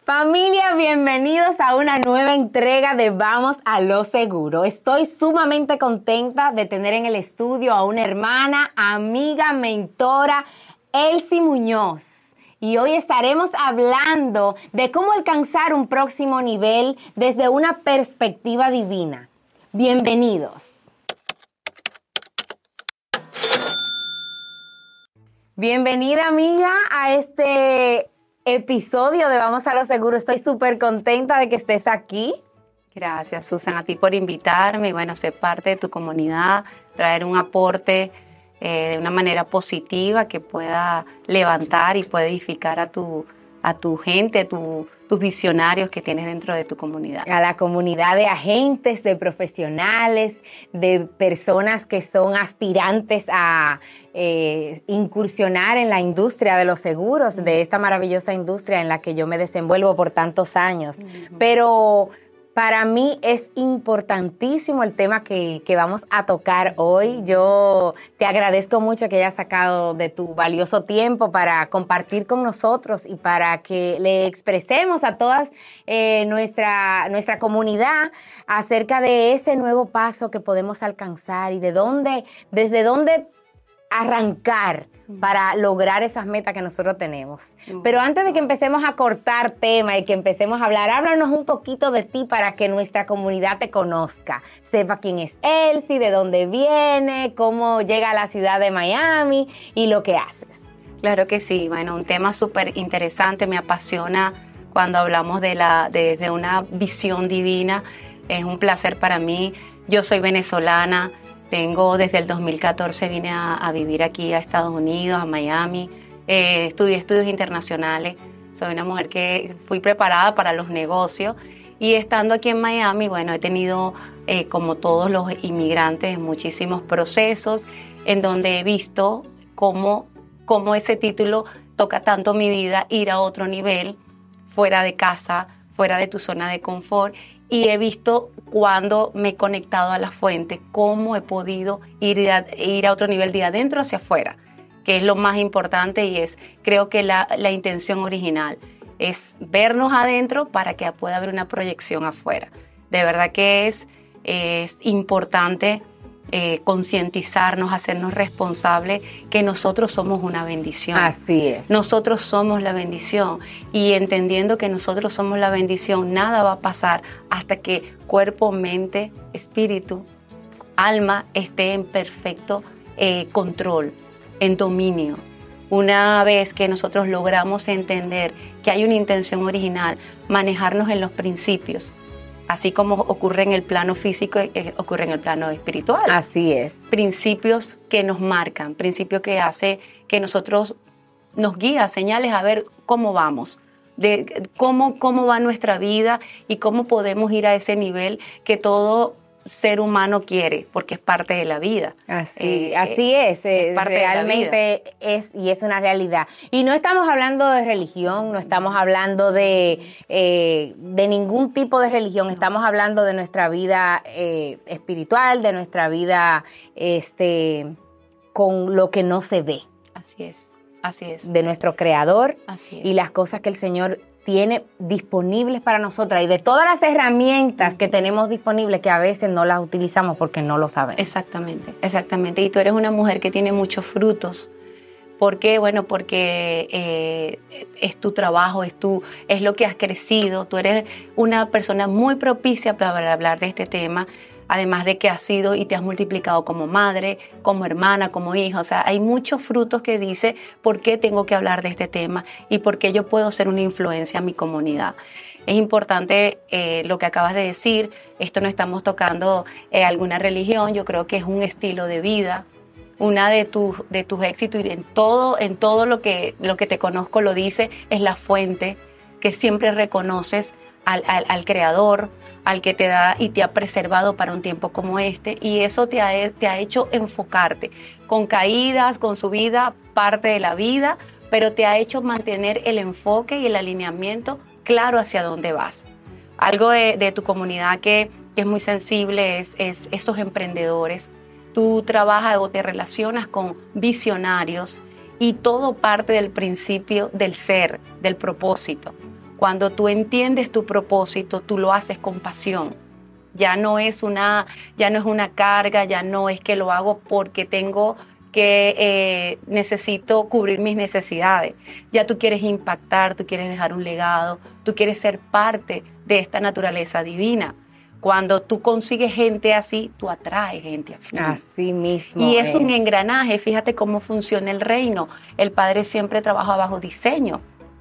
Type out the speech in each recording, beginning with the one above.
Familia, bienvenidos a una nueva entrega de Vamos a lo Seguro. Estoy sumamente contenta de tener en el estudio a una hermana, amiga, mentora, Elsie Muñoz. Y hoy estaremos hablando de cómo alcanzar un próximo nivel desde una perspectiva divina. Bienvenidos. Bienvenida, amiga, a este episodio de Vamos a lo Seguro. Estoy súper contenta de que estés aquí. Gracias, Susan, a ti por invitarme y bueno, ser parte de tu comunidad, traer un aporte de una manera positiva que pueda levantar y pueda edificar a tu gente, tus visionarios que tienes dentro de tu comunidad. A la comunidad de agentes, de profesionales, de personas que son aspirantes a incursionar en la industria de los seguros, de esta maravillosa industria en la que yo me desenvuelvo por tantos años. Pero para mí es importantísimo el tema que vamos a tocar hoy. Yo te agradezco mucho que hayas sacado de tu valioso tiempo para compartir con nosotros y para que le expresemos a toda nuestra comunidad acerca de ese nuevo paso que podemos alcanzar y desde dónde arrancar para lograr esas metas que nosotros tenemos. Pero antes de que empecemos a cortar tema y que empecemos a hablar, háblanos un poquito de ti para que nuestra comunidad te conozca. Sepa quién es Elsie, de dónde viene, cómo llega a la ciudad de Miami y lo que haces. Claro que sí. Bueno, un tema súper interesante. Me apasiona cuando hablamos desde una visión divina. Es un placer para mí. Yo soy venezolana. Desde el 2014 vine a vivir aquí a Estados Unidos, a Miami. Estudié estudios internacionales. Soy una mujer que fui preparada para los negocios. Y estando aquí en Miami, bueno, he tenido, como todos los inmigrantes, muchísimos procesos en donde he visto cómo ese título toca tanto mi vida, ir a otro nivel, fuera de casa, fuera de tu zona de confort. Y he visto cuando me he conectado a la fuente, cómo he podido ir a otro nivel de adentro hacia afuera, que es lo más importante y creo que la intención original es vernos adentro para que pueda haber una proyección afuera. De verdad que es importante concientizarnos, hacernos responsables que nosotros somos una bendición. Así es. Nosotros somos la bendición y entendiendo que nosotros somos la bendición, nada va a pasar hasta que cuerpo, mente, espíritu, alma esté en perfecto control, en dominio. Una vez que nosotros logramos entender que hay una intención original, manejarnos en los principios, así como ocurre en el plano físico, ocurre en el plano espiritual. Así es. Principios que nos marcan, principios que hace que nosotros nos guía, señales a ver cómo vamos, de cómo va nuestra vida y cómo podemos ir a ese nivel que todo ser humano quiere, porque es parte de la vida. Así es parte realmente es una realidad. Y no estamos hablando de religión, no estamos hablando de ningún tipo de religión, estamos hablando de nuestra vida espiritual, de nuestra vida con lo que no se ve. Así es. De nuestro Creador. Así es. Y las cosas que el Señor tiene disponibles para nosotras y de todas las herramientas que tenemos disponibles que a veces no las utilizamos porque no lo sabemos. Exactamente. Y tú eres una mujer que tiene muchos frutos. ¿Por qué? Bueno, porque es tu trabajo, es lo que has crecido. Tú eres una persona muy propicia para hablar de este tema. Además de que has sido y te has multiplicado como madre, como hermana, como hija. O sea, hay muchos frutos que dice por qué tengo que hablar de este tema y por qué yo puedo ser una influencia a mi comunidad. Es importante lo que acabas de decir. Esto no estamos tocando alguna religión. Yo creo que es un estilo de vida. Una de tus éxitos y en todo lo que te conozco lo dice, es la fuente que siempre reconoces al Creador, al que te da y te ha preservado para un tiempo como este, y eso te ha hecho enfocarte, con caídas, con subida, parte de la vida, pero te ha hecho mantener el enfoque y el alineamiento claro hacia dónde vas. Algo de tu comunidad que es muy sensible es esos emprendedores. Tú trabajas o te relacionas con visionarios y todo parte del principio del ser, del propósito. Cuando tú entiendes tu propósito, tú lo haces con pasión. Ya no es una carga, ya no es que lo hago porque tengo que necesito cubrir mis necesidades. Ya tú quieres impactar, tú quieres dejar un legado, tú quieres ser parte de esta naturaleza divina. Cuando tú consigues gente así, tú atraes gente afín. Así mismo. Y es un engranaje. Fíjate cómo funciona el reino. El Padre siempre trabaja bajo diseño.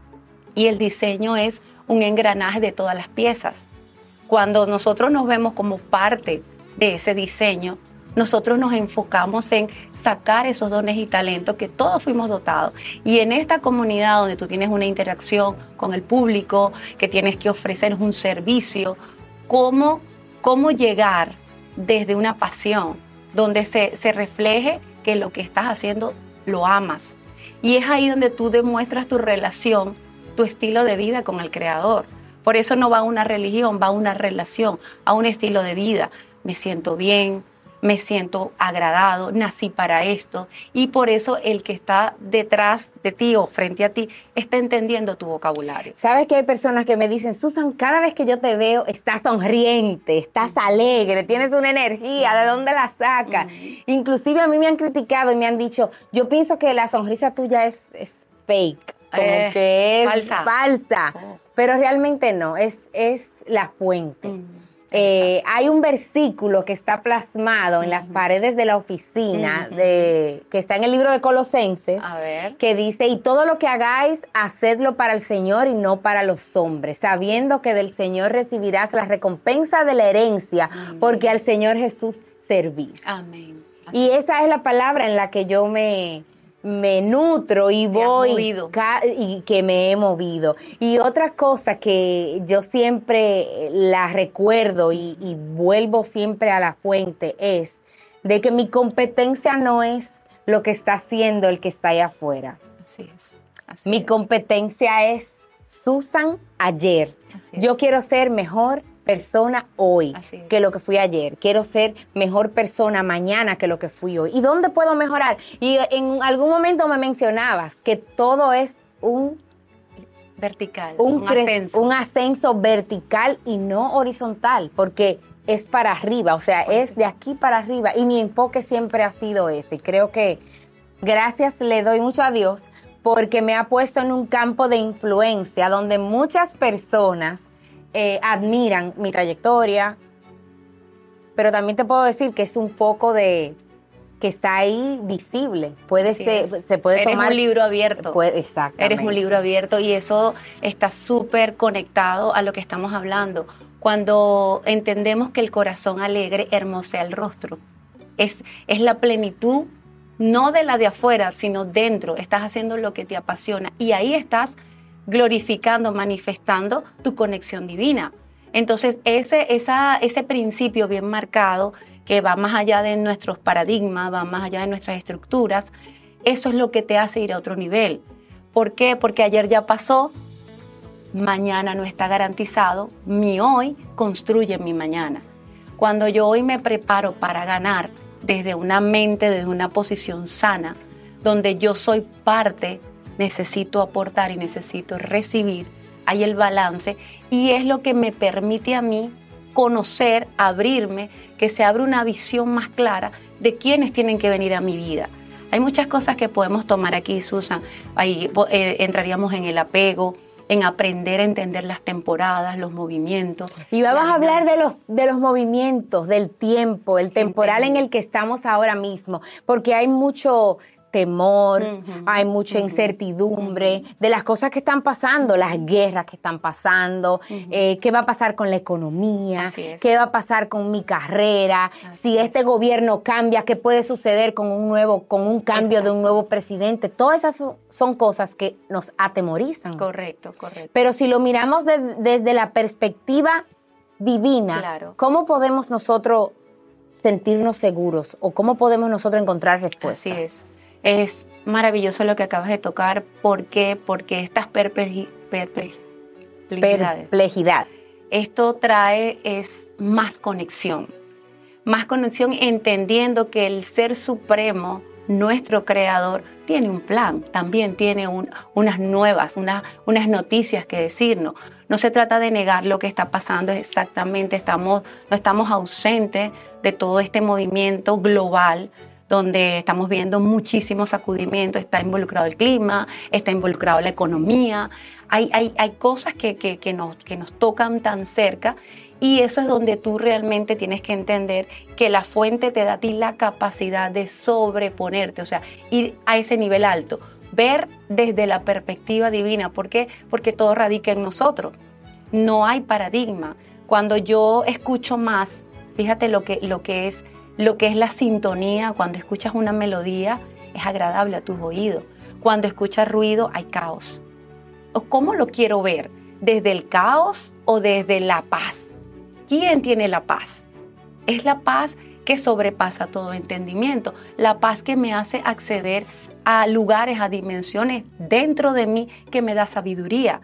Y el diseño es un engranaje de todas las piezas. Cuando nosotros nos vemos como parte de ese diseño, nosotros nos enfocamos en sacar esos dones y talentos que todos fuimos dotados. Y en esta comunidad donde tú tienes una interacción con el público, que tienes que ofrecer un servicio, ¿cómo llegar desde una pasión donde se refleje que lo que estás haciendo lo amas? Y es ahí donde tú demuestras tu relación, tu estilo de vida con el Creador. Por eso no va a una religión, va a una relación, a un estilo de vida. Me siento bien, me siento agradado, nací para esto. Y por eso el que está detrás de ti o frente a ti está entendiendo tu vocabulario. ¿Sabes que hay personas que me dicen, Susan, cada vez que yo te veo estás sonriente, estás alegre, tienes una energía, ¿de dónde la sacas? Inclusive a mí me han criticado y me han dicho, yo pienso que la sonrisa tuya es fake, como que es falsa. Pero realmente no, es la fuente. Hay un versículo que está plasmado en las paredes de la oficina, que está en el libro de Colosenses, que dice, y todo lo que hagáis, hacedlo para el Señor y no para los hombres, sabiendo que del Señor recibirás la recompensa de la herencia, porque al Señor Jesús servís. Amén. Y esa es la palabra en la que yo me nutro y voy y que me he movido. Y otra cosa que yo siempre la recuerdo y vuelvo siempre a la fuente es de que mi competencia no es lo que está haciendo el que está allá afuera. Así es. Mi competencia es Susan ayer. Yo quiero ser mejor persona hoy que lo que fui ayer. Quiero ser mejor persona mañana que lo que fui hoy. ¿Y dónde puedo mejorar? Y en algún momento me mencionabas que todo es un vertical, un ascenso. Un ascenso vertical y no horizontal, porque es para arriba, o sea, es de aquí para arriba. Y mi enfoque siempre ha sido ese. Creo que gracias le doy mucho a Dios porque me ha puesto en un campo de influencia donde muchas personas admiran mi trayectoria, pero también te puedo decir que es un foco que está ahí visible. Se puede tomar. Eres un libro abierto. Exactamente. Eres un libro abierto y eso está súper conectado a lo que estamos hablando. Cuando entendemos que el corazón alegre hermosea el rostro. Es la plenitud, no de la de afuera, sino dentro. Estás haciendo lo que te apasiona y ahí estás glorificando, manifestando tu conexión divina. Entonces, ese principio bien marcado, que va más allá de nuestros paradigmas, va más allá de nuestras estructuras, eso es lo que te hace ir a otro nivel. ¿Por qué? Porque ayer ya pasó, mañana no está garantizado, mi hoy construye mi mañana. Cuando yo hoy me preparo para ganar desde una mente, desde una posición sana, donde yo soy parte, necesito aportar y necesito recibir, hay el balance y es lo que me permite a mí conocer, abrirme, que se abre una visión más clara de quiénes tienen que venir a mi vida. Hay muchas cosas que podemos tomar aquí, Susan. Ahí entraríamos en el apego, en aprender a entender las temporadas, los movimientos. Y vamos a hablar de los movimientos, del tiempo, el temporal en el que estamos ahora mismo, porque hay mucho temor, hay mucha incertidumbre de las cosas que están pasando, las guerras que están pasando, qué va a pasar con la economía, qué va a pasar con mi carrera, si este gobierno cambia, qué puede suceder con un cambio de un nuevo presidente. Todas esas son cosas que nos atemorizan. Correcto. Pero si lo miramos desde la perspectiva divina, ¿cómo podemos nosotros sentirnos seguros o cómo podemos nosotros encontrar respuestas? Así es. Es maravilloso lo que acabas de tocar. ¿Por qué? Porque estas perplejidad. Esto trae más conexión entendiendo que el Ser Supremo nuestro Creador tiene un plan, también tiene unas noticias que decirnos. No se trata de negar lo que está pasando, exactamente, no estamos ausentes de todo este movimiento global donde estamos viendo muchísimos sacudimientos, está involucrado el clima, está involucrado la economía, hay cosas que nos tocan tan cerca, y eso es donde tú realmente tienes que entender que la fuente te da a ti la capacidad de sobreponerte, o sea, ir a ese nivel alto, ver desde la perspectiva divina. ¿Por qué? Porque todo radica en nosotros, no hay paradigma. Cuando yo escucho más, fíjate lo que es la sintonía. Cuando escuchas una melodía, es agradable a tus oídos. Cuando escuchas ruido, hay caos. ¿O cómo lo quiero ver? ¿Desde el caos o desde la paz? ¿Quién tiene la paz? Es la paz que sobrepasa todo entendimiento, la paz que me hace acceder a lugares, a dimensiones dentro de mí, que me da sabiduría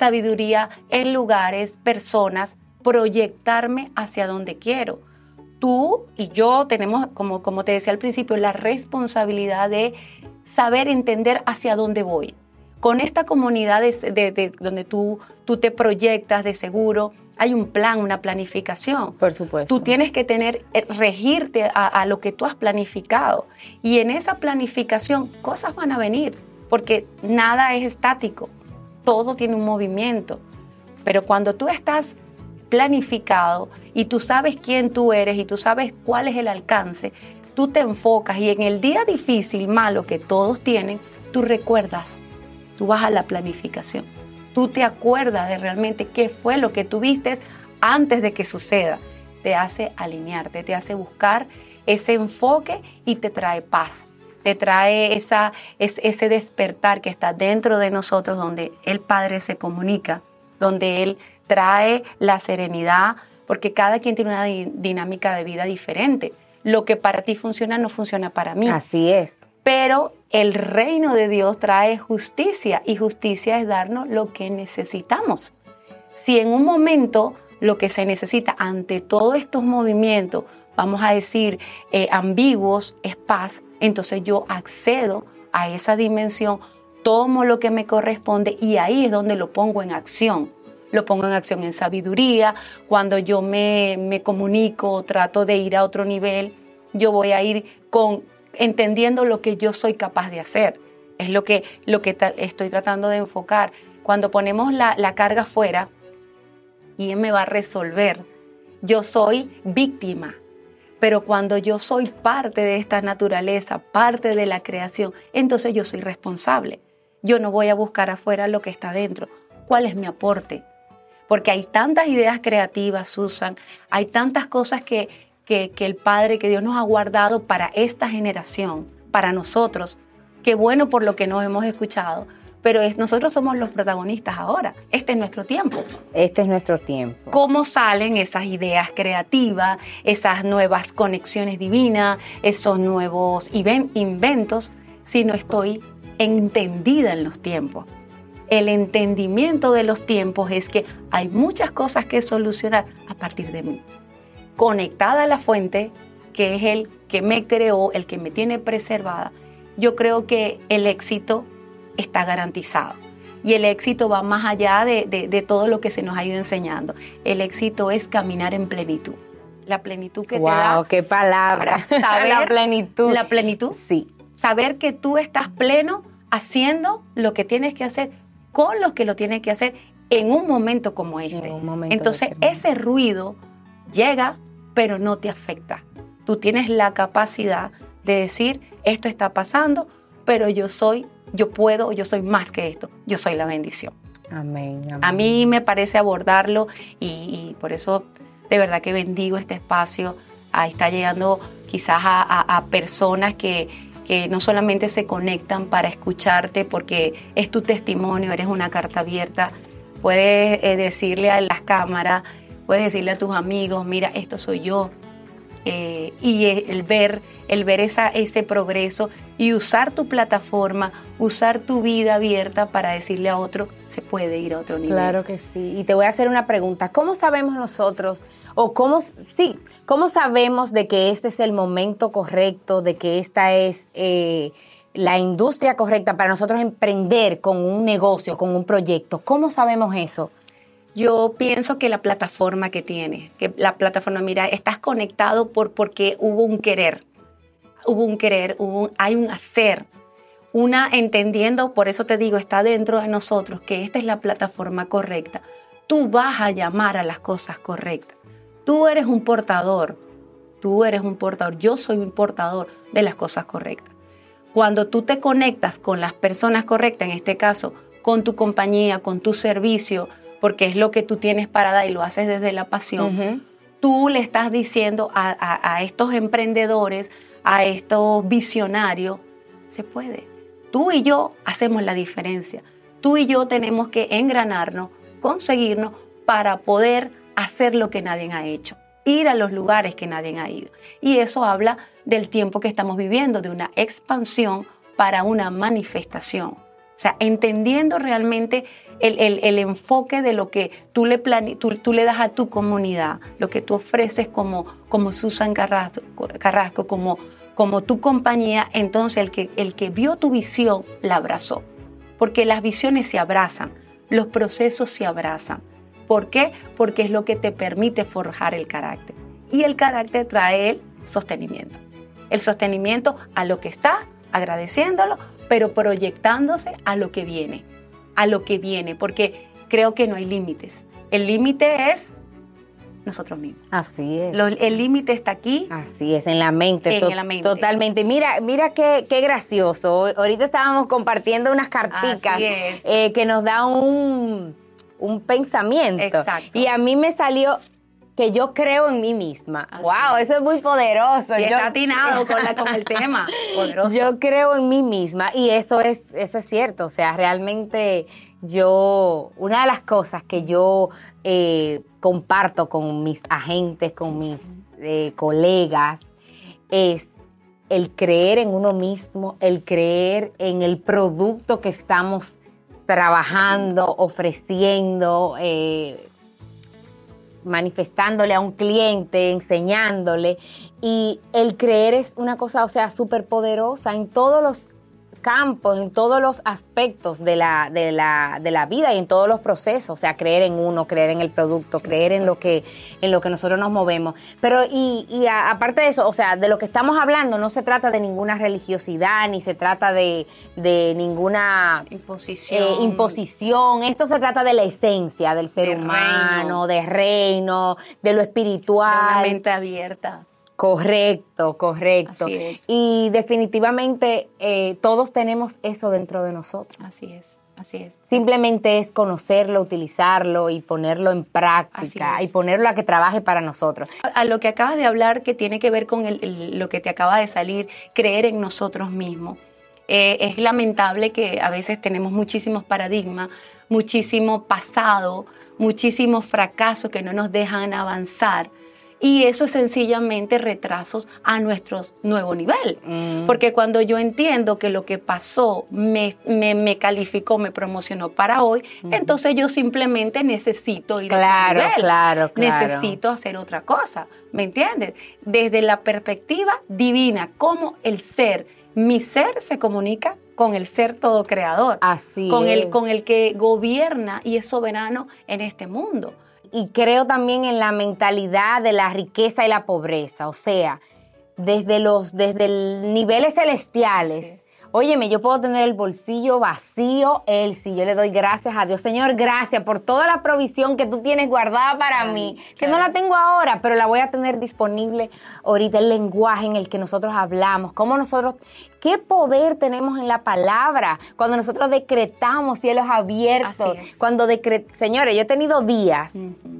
en lugares, personas, proyectarme hacia donde quiero. Tú y yo tenemos, como te decía al principio, la responsabilidad de saber entender hacia dónde voy. Con esta comunidad de donde tú te proyectas, de seguro, hay un plan, una planificación. Por supuesto. Tú tienes que regirte a lo que tú has planificado. Y en esa planificación cosas van a venir, porque nada es estático, todo tiene un movimiento. Pero cuando tú estás planificado y tú sabes quién tú eres y tú sabes cuál es el alcance, tú te enfocas, y en el día difícil, malo que todos tienen, tú recuerdas, tú vas a la planificación. Tú te acuerdas de realmente qué fue lo que tuviste antes de que suceda. Te hace alinearte, te hace buscar ese enfoque y te trae paz. Te trae ese despertar que está dentro de nosotros, donde el Padre se comunica, donde Él trae la serenidad, porque cada quien tiene una dinámica de vida diferente. Lo que para ti funciona no funciona para mí. Así es. Pero el reino de Dios trae justicia, y justicia es darnos lo que necesitamos. Si en un momento lo que se necesita ante todos estos movimientos, vamos a decir, ambiguos, es paz, entonces yo accedo a esa dimensión, tomo lo que me corresponde, y ahí es donde lo pongo en acción. Lo pongo en acción en sabiduría. Cuando yo me comunico, trato de ir a otro nivel, yo voy a ir entendiendo lo que yo soy capaz de hacer. Es lo que estoy tratando de enfocar. Cuando ponemos la carga fuera, y Él me va a resolver, yo soy víctima. Pero cuando yo soy parte de esta naturaleza, parte de la creación, entonces yo soy responsable. Yo no voy a buscar afuera lo que está dentro. ¿Cuál es mi aporte? Porque hay tantas ideas creativas, Susan, hay tantas cosas que el Padre, que Dios nos ha guardado para esta generación, para nosotros. Qué bueno por lo que nos hemos escuchado, pero nosotros somos los protagonistas ahora. Este es nuestro tiempo. Este es nuestro tiempo. ¿Cómo salen esas ideas creativas, esas nuevas conexiones divinas, esos nuevos inventos, si no estoy entendida en los tiempos? El entendimiento de los tiempos es que hay muchas cosas que solucionar a partir de mí. Conectada a la fuente, que es el que me creó, el que me tiene preservada, yo creo que el éxito está garantizado. Y el éxito va más allá de todo lo que se nos ha ido enseñando. El éxito es caminar en plenitud. La plenitud que te da. ¡Wow! ¡Qué palabra! Saber, la plenitud. La plenitud. Sí. Saber que tú estás pleno haciendo lo que tienes que hacer con los que lo tienes que hacer en un momento como este. Entonces, ese ruido llega, pero no te afecta. Tú tienes la capacidad de decir, esto está pasando, pero yo soy más que esto. Yo soy la bendición. Amén, amén. A mí me parece abordarlo, y por eso de verdad que bendigo este espacio. Ahí está llegando quizás a personas que no solamente se conectan para escucharte porque es tu testimonio, eres una carta abierta. Puedes decirle a las cámaras, puedes decirle a tus amigos, mira, esto soy yo. y el ver ese progreso y usar tu plataforma, usar tu vida abierta para decirle a otro, se puede ir a otro nivel. Claro que sí. Y te voy a hacer una pregunta. ¿Cómo sabemos nosotros, o cómo sabemos de que este es el momento correcto, de que esta es la industria correcta para nosotros emprender con un negocio, con un proyecto? ¿Cómo sabemos eso? Yo pienso que la plataforma que tiene, mira, estás conectado porque hubo un querer, hay un hacer, entendiendo, por eso te digo, está dentro de nosotros, que esta es la plataforma correcta. Tú vas a llamar a las cosas correctas. Tú eres un portador, yo soy un portador de las cosas correctas. Cuando tú te conectas con las personas correctas, en este caso, con tu compañía, con tu servicio, porque es lo que tú tienes para dar y lo haces desde la pasión, tú le estás diciendo a estos emprendedores, a estos visionarios, se puede. Tú y yo hacemos la diferencia. Tú y yo tenemos que engranarnos, conseguirnos para poder hacer lo que nadie ha hecho, ir a los lugares que nadie ha ido. Y eso habla del tiempo que estamos viviendo, de una expansión para una manifestación. O sea, entendiendo realmente el enfoque de lo que tú le das a tu comunidad, lo que tú ofreces como Susan Carrasco, como tu compañía, entonces el que vio tu visión la abrazó. Porque las visiones se abrazan, los procesos se abrazan. ¿Por qué? Porque es lo que te permite forjar el carácter. Y el carácter trae el sostenimiento. El sostenimiento a lo que está, agradeciéndolo, pero proyectándose a lo que viene, porque creo que no hay límites. El límite es nosotros mismos. Así es. El límite está aquí. Así es, en la mente. En la mente. Totalmente. Mira qué gracioso. Ahorita estábamos compartiendo unas carticas que nos dan un pensamiento. Exacto. Y a mí me salió que yo creo en mí misma. Así ¡Wow! Eso es muy poderoso. Y está atinado con el tema. Poderoso. Yo creo en mí misma y eso es cierto. O sea, realmente una de las cosas que yo comparto con mis agentes, con mis colegas, es el creer en uno mismo, el creer en el producto que estamos trabajando, ofreciendo, manifestándole a un cliente, enseñándole. Y el creer es una cosa, o sea, súper poderosa en todos los campos, en todos los aspectos de la vida y en todos los procesos. O sea, creer en uno, creer en el producto, creer en lo que nosotros nos movemos. Pero aparte de eso, o sea, de lo que estamos hablando no se trata de ninguna religiosidad, ni se trata de ninguna imposición. Esto se trata de la esencia del ser humano, de reino, de lo espiritual. De una mente abierta. Correcto. Así es. Y definitivamente todos tenemos eso dentro de nosotros. Así es. Simplemente es conocerlo, utilizarlo y ponerlo en práctica y ponerlo a que trabaje para nosotros. A lo que acabas de hablar, que tiene que ver con lo que te acaba de salir, creer en nosotros mismos. Es lamentable que a veces tenemos muchísimos paradigmas, muchísimo pasado, muchísimos fracasos que no nos dejan avanzar. Y eso es sencillamente retrasos a nuestro nuevo nivel. Porque cuando yo entiendo que lo que pasó me calificó, me promocionó para hoy, entonces yo simplemente necesito ir a otro nivel. Claro. Necesito hacer otra cosa, ¿me entiendes? Desde la perspectiva divina, cómo mi ser se comunica con el ser todo creador. Así con es. Con el que gobierna y es soberano en este mundo. Y creo también en la mentalidad de la riqueza y la pobreza, o sea, desde niveles celestiales. Sí. Óyeme, yo puedo tener el bolsillo vacío, si yo le doy gracias a Dios. Señor, gracias por toda la provisión que tú tienes guardada para mí, que no la tengo ahora, pero la voy a tener disponible ahorita, el lenguaje en el que nosotros hablamos, qué poder tenemos en la palabra, cuando nosotros decretamos cielos abiertos, señores, yo he tenido días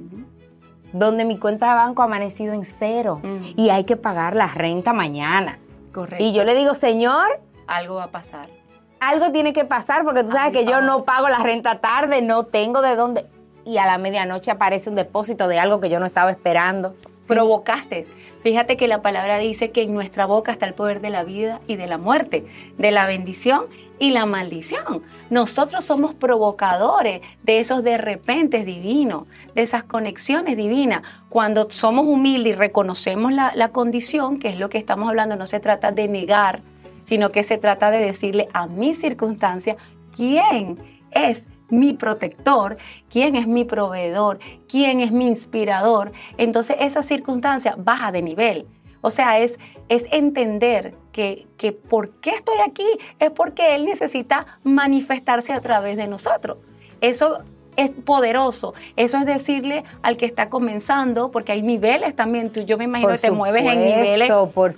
donde mi cuenta de banco ha amanecido en cero y hay que pagar la renta mañana. Correcto. Y yo le digo, Señor, algo va a pasar. Algo tiene que pasar porque tú sabes que yo no pago la renta tarde, no tengo de dónde. Y a la medianoche aparece un depósito de algo que yo no estaba esperando. Provocaste. Fíjate que la palabra dice que en nuestra boca está el poder de la vida y de la muerte, de la bendición y la maldición. Nosotros somos provocadores de esos de repente divinos, de esas conexiones divinas. Cuando somos humildes y reconocemos la condición, que es lo que estamos hablando, no se trata de negar, sino que se trata de decirle a mi circunstancia quién es mi protector, quién es mi proveedor, quién es mi inspirador. Entonces esa circunstancia baja de nivel. O sea, es entender que por qué estoy aquí es porque Él necesita manifestarse a través de nosotros. Eso es poderoso. Eso es decirle al que está comenzando, porque hay niveles también. Yo me imagino que te mueves en niveles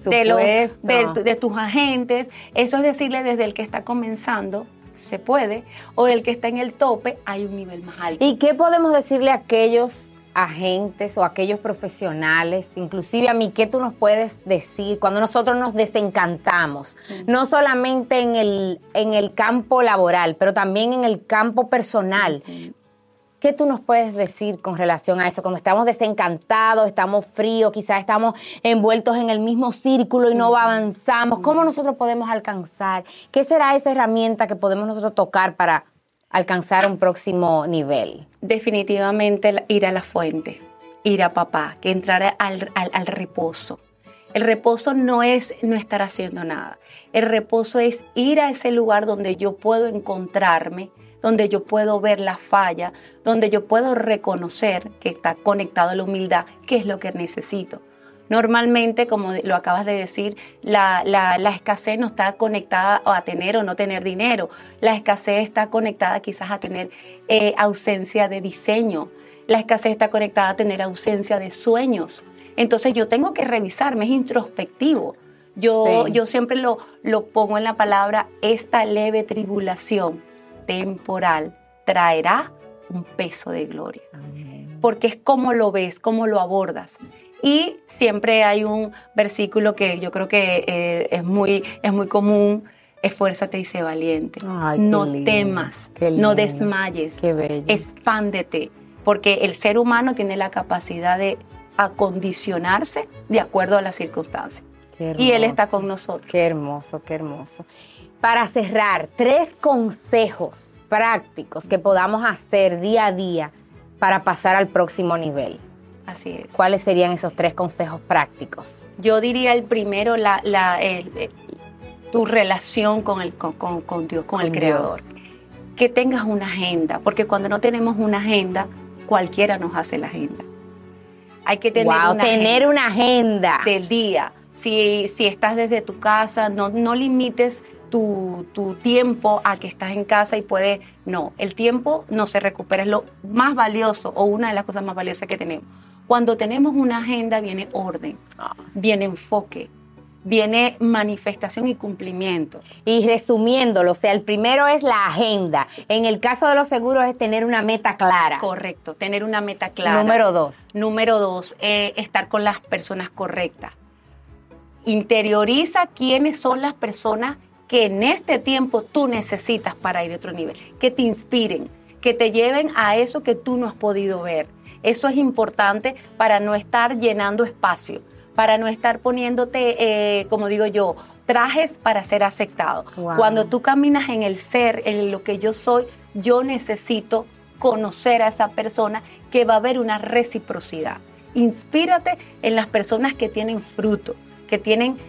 de tus agentes. Eso es decirle desde el que está comenzando, se puede, o el que está en el tope, hay un nivel más alto. ¿Y qué podemos decirle a aquellos agentes o aquellos profesionales, inclusive a mí, qué tú nos puedes decir cuando nosotros nos desencantamos, no solamente en el campo laboral, pero también en el campo personal? ¿Qué tú nos puedes decir con relación a eso? Cuando estamos desencantados, estamos fríos, quizás estamos envueltos en el mismo círculo y no avanzamos. ¿Cómo nosotros podemos alcanzar? ¿Qué será esa herramienta que podemos nosotros tocar para alcanzar un próximo nivel? Definitivamente ir a la fuente, ir a papá, que entrar al reposo. El reposo no es no estar haciendo nada. El reposo es ir a ese lugar donde yo puedo encontrarme, donde yo puedo ver la falla, donde yo puedo reconocer que está conectado a la humildad, qué es lo que necesito. Normalmente, como lo acabas de decir, la escasez no está conectada a tener o no tener dinero. La escasez está conectada quizás a tener ausencia de diseño. La escasez está conectada a tener ausencia de sueños. Entonces yo tengo que revisarme, es introspectivo. Yo siempre lo pongo en la palabra, esta leve tribulación temporal traerá un peso de gloria. Amén. Porque es cómo lo ves, cómo lo abordas. Y siempre hay un versículo que yo creo que es muy común: esfuérzate y sé valiente. Ay, no lindo, temas, no desmayes, expándete, porque el ser humano tiene la capacidad de acondicionarse de acuerdo a las circunstancias. Y Él está con nosotros. Qué hermoso, qué hermoso. Para cerrar, 3 consejos prácticos que podamos hacer día a día para pasar al próximo nivel. Así es. ¿Cuáles serían esos 3 consejos prácticos? Yo diría el primero, tu relación con Dios, con el Creador. Que tengas una agenda, porque cuando no tenemos una agenda, cualquiera nos hace la agenda. Hay que tener una agenda del día. Si estás desde tu casa, no limites tu tiempo a que estás en casa y puedes... No, el tiempo no se recupera, es lo más valioso o una de las cosas más valiosas que tenemos. Cuando tenemos una agenda viene orden, viene enfoque, viene manifestación y cumplimiento. Y resumiéndolo, o sea, el primero es la agenda. En el caso de los seguros es tener una meta clara. Correcto, tener una meta clara. Número 2, estar con las personas correctas. Interioriza quiénes son las personas que en este tiempo tú necesitas para ir a otro nivel, que te inspiren, que te lleven a eso que tú no has podido ver. Eso es importante para no estar llenando espacio, para no estar poniéndote, como digo yo, trajes para ser aceptado. Wow. Cuando tú caminas en el ser, en lo que yo soy, yo necesito conocer a esa persona, que va a haber una reciprocidad. Inspírate en las personas que tienen fruto, que tienen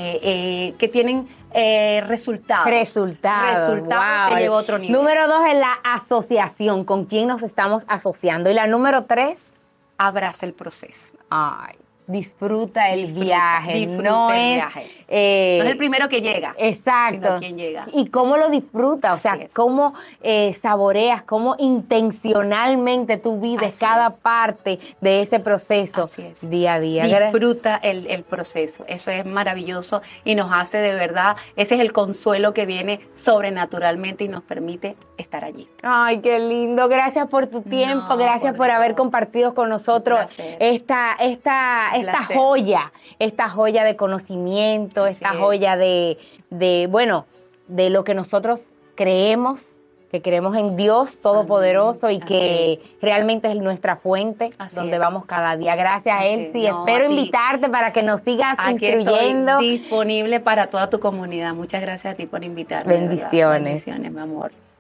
resultados. Resultados, wow. Te lleva a otro nivel. Número 2 es la asociación, con quién nos estamos asociando. Y la número 3, abraza el proceso. Ay, disfruta el viaje. No es el primero que llega. Exacto. Sino quien llega. Y cómo lo disfrutas, o sea, cómo saboreas, cómo intencionalmente tú vives cada parte de ese proceso día a día. Disfruta el proceso. Eso es maravilloso y nos hace de verdad, ese es el consuelo que viene sobrenaturalmente y nos permite estar allí. Ay, qué lindo. Gracias por tu tiempo, gracias por haber compartido con nosotros esta joya de conocimiento, esta joya de lo que nosotros creemos que creemos en Dios Todopoderoso y que realmente es nuestra fuente donde vamos cada día. Gracias, Elsie. Espero invitarte para que nos sigas instruyendo. Estoy disponible para toda tu comunidad. Muchas gracias a ti por invitarme. Bendiciones. Bendiciones, mi amor.